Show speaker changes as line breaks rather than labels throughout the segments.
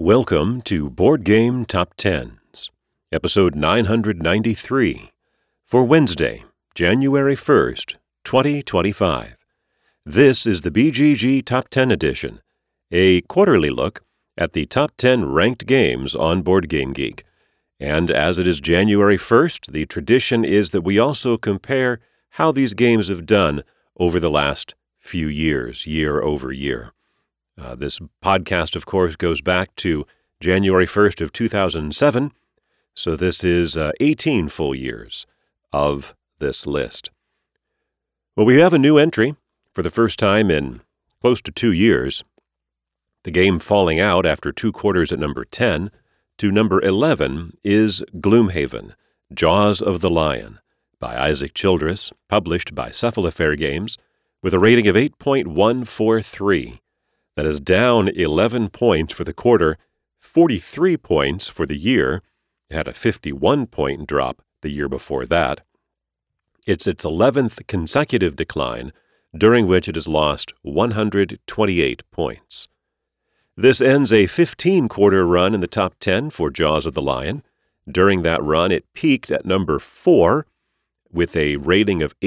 Welcome to Board Game Top Tens, episode 993, for Wednesday, January 1st, 2025. This is the BGG Top 10 edition, a quarterly look at the top 10 ranked games on Board Game Geek. And as it is January 1st, the tradition is that we also compare how these games have done over the last few years, year over year. This podcast, of course, goes back to January 1st of 2007, so this is 18 full years of this list. Well, we have a new entry for the first time in close to 2 years. The game falling out after 2 quarters at number 10 to number 11 is Gloomhaven, Jaws of the Lion, by Isaac Childress, published by Cephalofair Games, with a rating of 8.143. That is down 11 points for the quarter, 43 points for the year. It had a 51-point drop the year before that. It's its 11th consecutive decline, during which it has lost 128 points. This ends a 15-quarter run in the top 10 for Jaws of the Lion. During that run, it peaked at number 4 with a rating of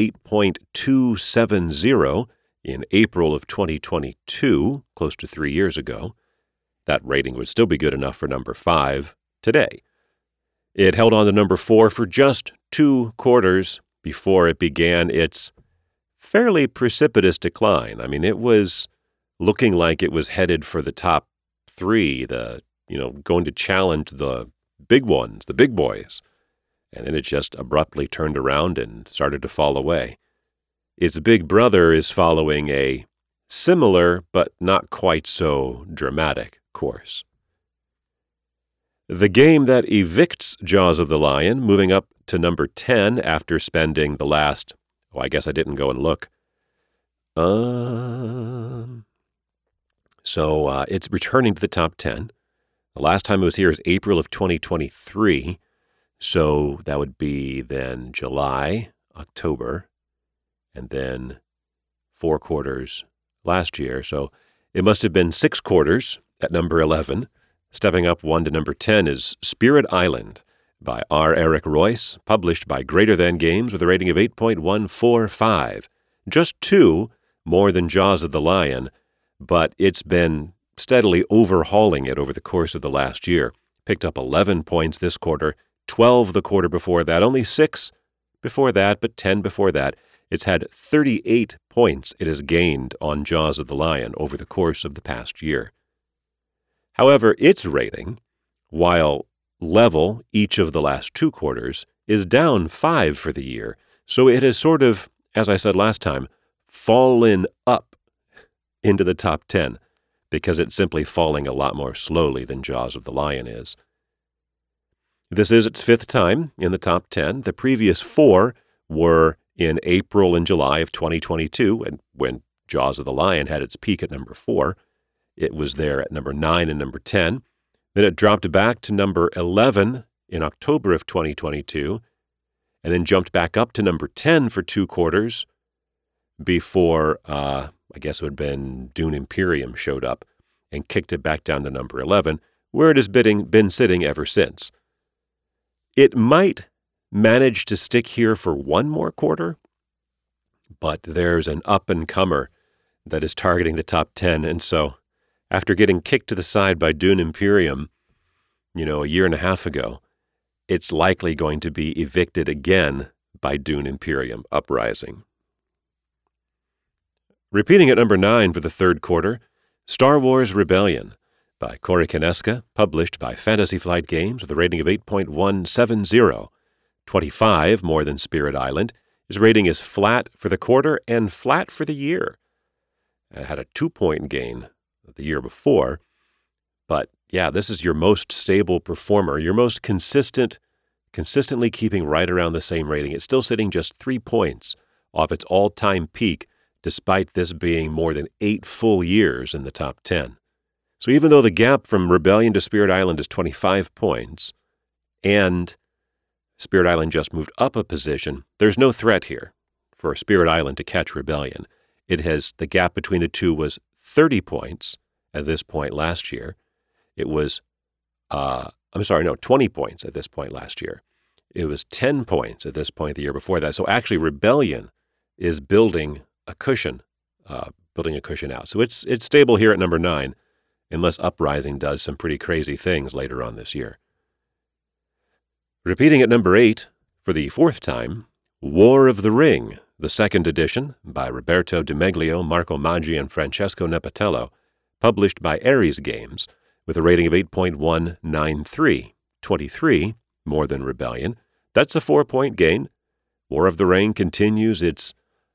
8.270 in April of 2022, close to 3 years ago. That rating would still be good enough for number 5 today. It held on to number 4 for just 2 quarters before it began its fairly precipitous decline. I mean, it was looking like it was headed for the top 3, going to challenge the big ones, the big boys. And then it just abruptly turned around and started to fall away. Its big brother is following a similar but not quite so dramatic course. The game that evicts Jaws of the Lion, moving up to number 10 after spending the last, I guess I didn't go and look. So it's returning to the top 10. The last time it was here is April of 2023. So that would be then July, October, and then 4 quarters last year. So it must have been 6 quarters at number 11. Stepping up 1 to number 10 is Spirit Island by R. Eric Royce, published by Greater Than Games with a rating of 8.145. Just 2 more than Jaws of the Lion, but it's been steadily overhauling it over the course of the last year. Picked up 11 points this quarter, 12 the quarter before that, only 6 before that, but 10 before that. It's had 38 points it has gained on Jaws of the Lion over the course of the past year. However, its rating, while level each of the last 2 quarters, is down 5 for the year. So it has sort of, as I said last time, fallen up into the top 10 because it's simply falling a lot more slowly than Jaws of the Lion is. This is its 5th time in the top 10. The previous 4 were in April and July of 2022, and when Jaws of the Lion had its peak at number 4, it was there at number 9 and number 10. Then it dropped back to number 11 in October of 2022, and then jumped back up to number 10 for 2 quarters before, I guess it would have been Dune Imperium showed up and kicked it back down to number 11, where it has been sitting ever since. It might manage to stick here for 1 more quarter, but there's an up-and-comer that is targeting the top 10, and so after getting kicked to the side by Dune Imperium, a year and a half ago, it's likely going to be evicted again by Dune Imperium Uprising. Repeating at number 9 for the 3rd quarter, Star Wars Rebellion by Corey Konieczka, published by Fantasy Flight Games with a rating of 8.170. 25 more than Spirit Island. His rating is flat for the quarter and flat for the year. It had a 2-point gain the year before. But yeah, this is your most stable performer, your most consistently keeping right around the same rating. It's still sitting just 3 points off its all-time peak, despite this being more than 8 full years in the top 10. So even though the gap from Rebellion to Spirit Island is 25 points, and Spirit Island just moved up a position, there's no threat here for Spirit Island to catch Rebellion. The gap between the two was 30 points at this point last year, It was, I'm sorry, no, 20 points at this point last year. It was 10 points at this point the year before that. So actually, Rebellion is building a cushion out. So it's stable here at number 9, unless Uprising does some pretty crazy things later on this year. Repeating at number 8 for the 4th time, War of the Ring, the 2nd edition by Roberto Di Meglio, Marco Maggi, and Francesco Nepatello, published by Ares Games, with a rating of 8.193, 23 more than Rebellion. That's a 4-point gain. War of the Ring continues its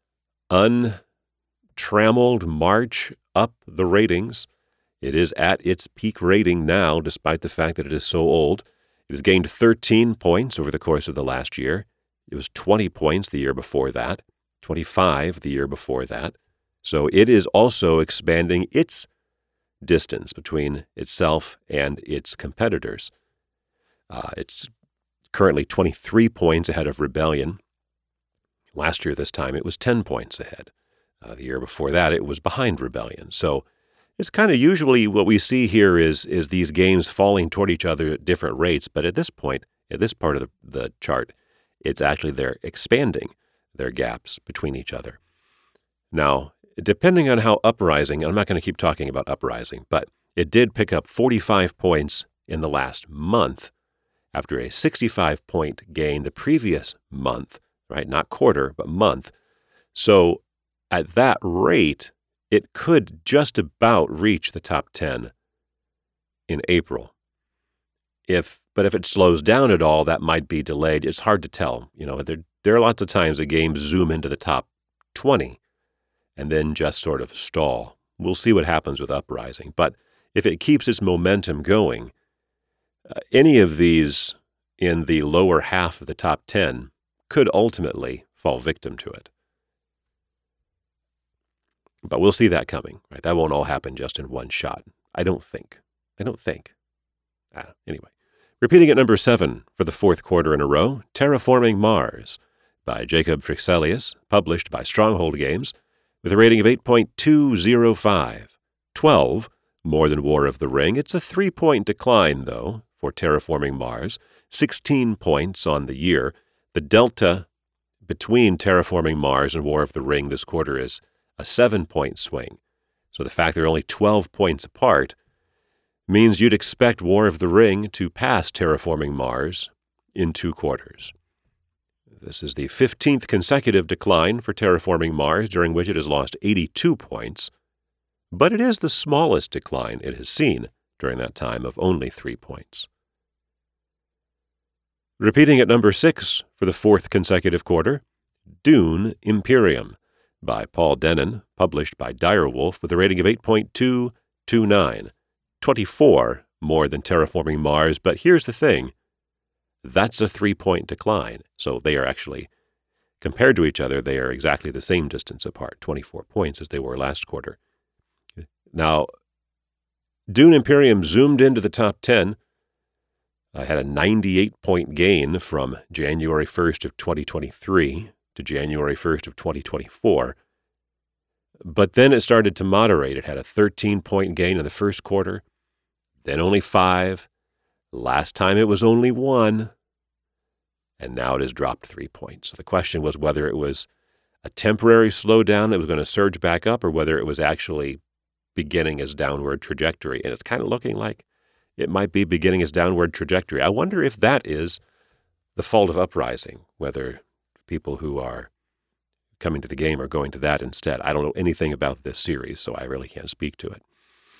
untrammeled march up the ratings. It is at its peak rating now, despite the fact that it is so old. It has gained 13 points over the course of the last year. It was 20 points the year before that, 25 the year before that. So it is also expanding its distance between itself and its competitors. It's currently 23 points ahead of Rebellion. Last year, this time, it was 10 points ahead. The year before that, it was behind Rebellion. So it's kind of usually what we see here is these games falling toward each other at different rates. But at this point, at this part of the chart, it's actually they're expanding their gaps between each other. Now, depending on how Uprising, and I'm not going to keep talking about Uprising, but it did pick up 45 points in the last month after a 65-point gain the previous month, right? Not quarter, but month. So at that rate, it could just about reach the top 10 in April. But if it slows down at all, that might be delayed. It's hard to tell. There are lots of times that games zoom into the top 20 and then just sort of stall. We'll see what happens with Uprising. But if it keeps its momentum going, any of these in the lower half of the top 10 could ultimately fall victim to it. But we'll see that coming, right? That won't all happen just in one shot. I don't think. Anyway. Repeating at number 7 for the 4th quarter in a row, Terraforming Mars by Jacob Frixelius, published by Stronghold Games, with a rating of 8.205, 12 more than War of the Ring. It's a 3-point decline, though, for Terraforming Mars, 16 points on the year. The delta between Terraforming Mars and War of the Ring this quarter is a 7-point swing. So the fact they're only 12 points apart means you'd expect War of the Ring to pass Terraforming Mars in 2 quarters. This is the 15th consecutive decline for Terraforming Mars, during which it has lost 82 points, but it is the smallest decline it has seen during that time of only 3 points. Repeating at number 6 for the 4th consecutive quarter, Dune Imperium by Paul Dennen, published by Direwolf, with a rating of 8.229, 24 more than Terraforming Mars. But here's the thing. That's a 3-point decline. So they are actually, compared to each other, they are exactly the same distance apart, 24 points, as they were last quarter. Now, Dune Imperium zoomed into the top 10. I had a 98-point gain from January 1st of 2023 to January 1st of 2024. But then it started to moderate. It had a 13-point gain in the first quarter, then only 5. Last time it was only 1, and now it has dropped 3 points. So the question was whether it was a temporary slowdown that was going to surge back up, or whether it was actually beginning its downward trajectory. And it's kind of looking like it might be beginning its downward trajectory. I wonder if that is the fault of Uprising, whether people who are coming to the game are going to that instead. I don't know anything about this series, so I really can't speak to it.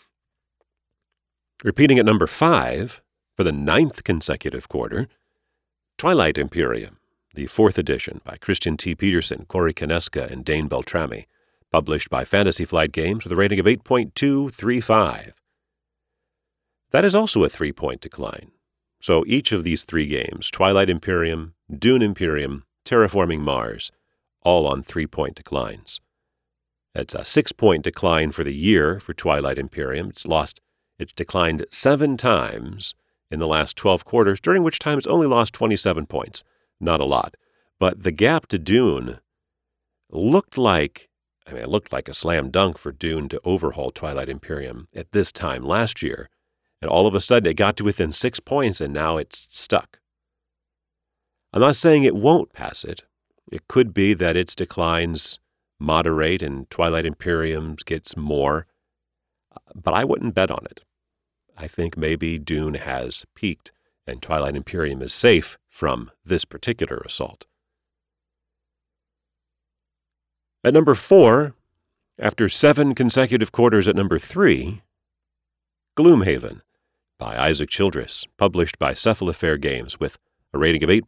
Repeating at number 5 for the 9th consecutive quarter, Twilight Imperium, the 4th edition by Christian T. Peterson, Corey Kaneska, and Dane Beltrami, published by Fantasy Flight Games with a rating of 8.235. That is also a 3-point decline. So each of these 3 games, Twilight Imperium, Dune Imperium, Terraforming Mars, all on 3-point declines. That's a 6-point decline for the year for Twilight Imperium. It's declined 7 times in the last 12 quarters, during which time it's only lost 27 points. Not a lot. But the gap to Dune looked like a slam dunk for Dune to overhaul Twilight Imperium at this time last year. And all of a sudden, it got to within 6 points, and now it's stuck. I'm not saying it won't pass it. It could be that its declines moderate and Twilight Imperium gets more, but I wouldn't bet on it. I think maybe Dune has peaked and Twilight Imperium is safe from this particular assault. At number 4, after 7 consecutive quarters at number 3, Gloomhaven by Isaac Childress, published by Cephalofair Games with a rating of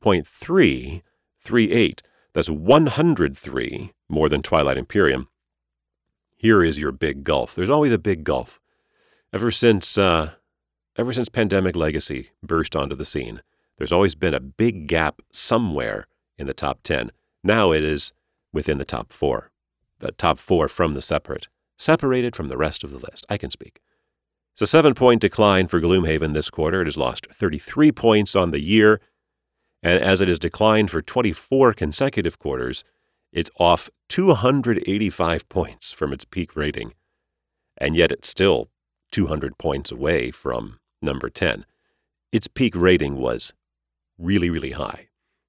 8.338. That's 103 more than Twilight Imperium. Here is your big gulf. There's always a big gulf. Ever since Pandemic Legacy burst onto the scene, there's always been a big gap somewhere in the top 10. Now it is within the top 4. The top 4 from the separated from the rest of the list. I can speak. It's a 7-point decline for Gloomhaven this quarter. It has lost 33 points on the year, and as it has declined for 24 consecutive quarters, it's off 285 points from its peak rating, and yet it's still 200 points away from number 10. Its peak rating was really, really high.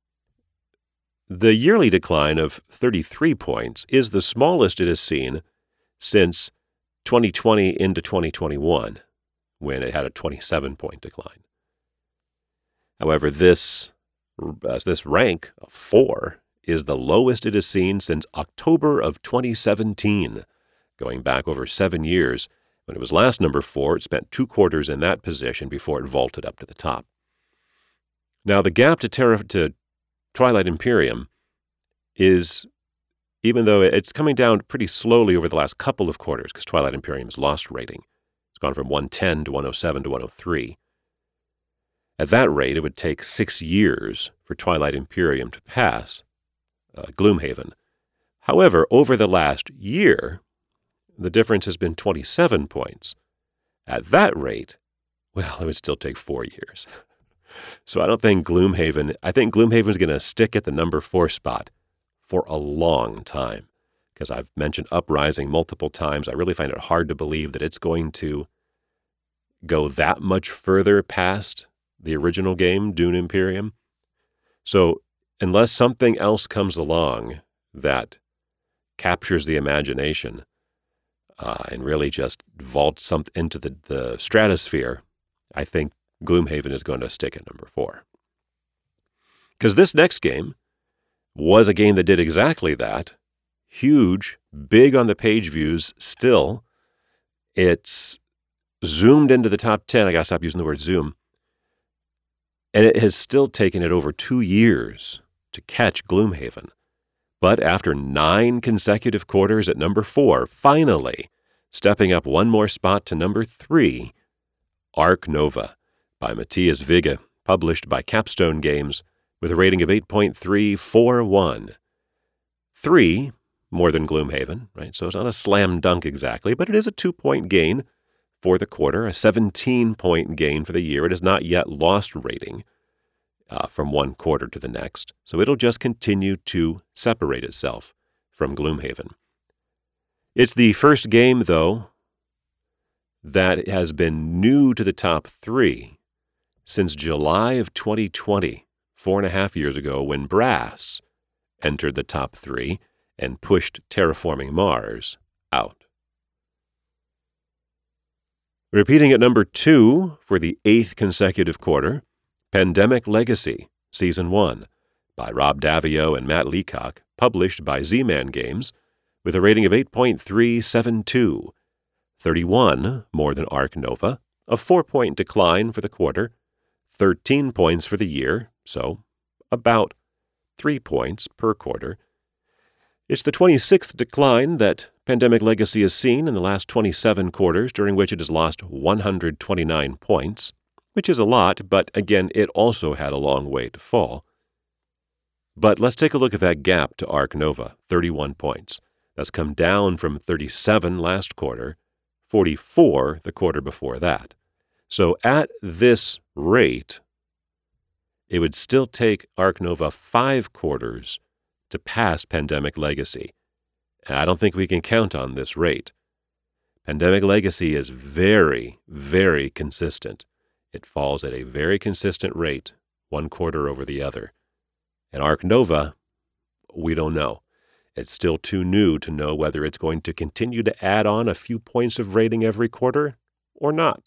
The yearly decline of 33 points is the smallest it has seen since 2020 into 2021, when it had a 27-point decline. However, this rank of 4 is the lowest it has seen since October of 2017, going back over 7 years. When it was last number 4, it spent 2 quarters in that position before it vaulted up to the top. Now, the gap to Twilight Imperium is, even though it's coming down pretty slowly over the last couple of quarters, because Twilight Imperium has lost rating. It's gone from 110 to 107 to 103. At that rate, it would take 6 years for Twilight Imperium to pass Gloomhaven. However, over the last year, the difference has been 27 points. At that rate, well, it would still take 4 years. So I think Gloomhaven is going to stick at the number 4 spot for a long time. Because I've mentioned Uprising multiple times, I really find it hard to believe that it's going to go that much further past the original game, Dune Imperium. So unless something else comes along that captures the imagination and really just vaults something into the stratosphere, I think Gloomhaven is going to stick at number 4. Because this next game was a game that did exactly that. Huge, big on the page views still. It's zoomed into the top 10. I got to stop using the word zoom. And it has still taken it over 2 years to catch Gloomhaven. But after 9 consecutive quarters at number 4, finally stepping up 1 more spot to number 3, Ark Nova by Matthias Wigge, published by Capstone Games, with a rating of 8.341. 3 more than Gloomhaven, right? So it's not a slam dunk exactly, but it is a 2-point gain for the quarter, a 17-point gain for the year. It has not yet lost rating from one quarter to the next, so it'll just continue to separate itself from Gloomhaven. It's the first game, though, that has been new to the top 3 since July of 2020, 4.5 years ago, when Brass entered the top 3 and pushed Terraforming Mars out. Repeating at number 2 for the 8th consecutive quarter, Pandemic Legacy, Season 1, by Rob Daviau and Matt Leacock, published by Z-Man Games, with a rating of 8.372. 31 more than Ark Nova, a 4-point decline for the quarter, 13 points for the year, so about 3 points per quarter. It's the 26th decline that Pandemic Legacy has seen in the last 27 quarters, during which it has lost 129 points, which is a lot, but again, it also had a long way to fall. But let's take a look at that gap to Ark Nova, 31 points. That's come down from 37 last quarter, 44 the quarter before that. So at this rate, it would still take Ark Nova 5 quarters to pass Pandemic Legacy. And I don't think we can count on this rate. Pandemic Legacy is very, very consistent. It falls at a very consistent rate, one quarter over the other. And Arc Nova, we don't know. It's still too new to know whether it's going to continue to add on a few points of rating every quarter or not.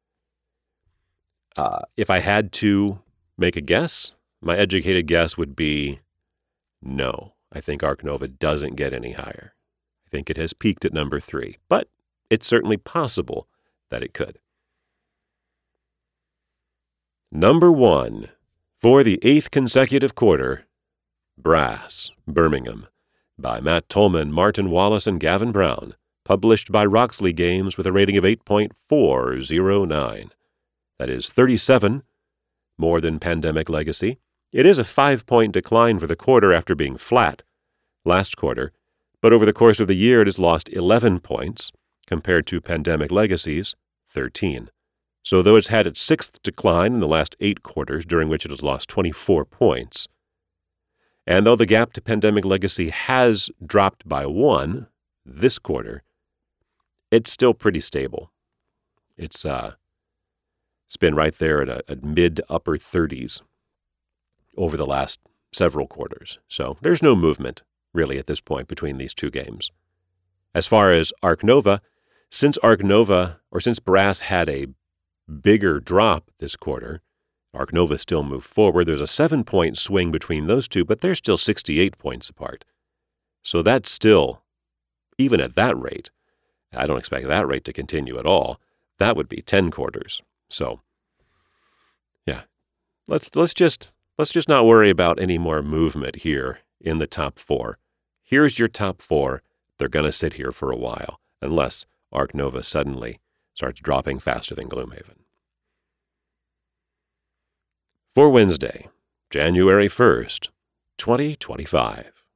If I had to make a guess, my educated guess would be no. I think Arc Nova doesn't get any higher. I think it has peaked at number 3, but it's certainly possible that it could. Number 1, for the 8th consecutive quarter, Brass, Birmingham, by Matt Tolman, Martin Wallace, and Gavin Brown, published by Roxley Games with a rating of 8.409. That is 37, more than Pandemic Legacy. It is a 5-point decline for the quarter after being flat last quarter, but over the course of the year it has lost 11 points, compared to Pandemic Legacy's 13. So though it's had its 6th decline in the last 8 quarters, during which it has lost 24 points, and though the gap to Pandemic Legacy has dropped by 1 this quarter, it's still pretty stable. It's been right there at a mid to upper 30s over the last several quarters. So there's no movement, really, at this point between these two games. As far as Arc Nova, since Brass had a bigger drop this quarter, Arc Nova still moved forward. There's a 7-point swing between those two, but they're still 68 points apart. So that's still, even at that rate, I don't expect that rate to continue at all. That would be 10 quarters. So, yeah, let's just not worry about any more movement here in the top 4. Here's your top 4. They're going to sit here for a while, unless Arc Nova suddenly starts dropping faster than Gloomhaven. For Wednesday, January 1st, 2025.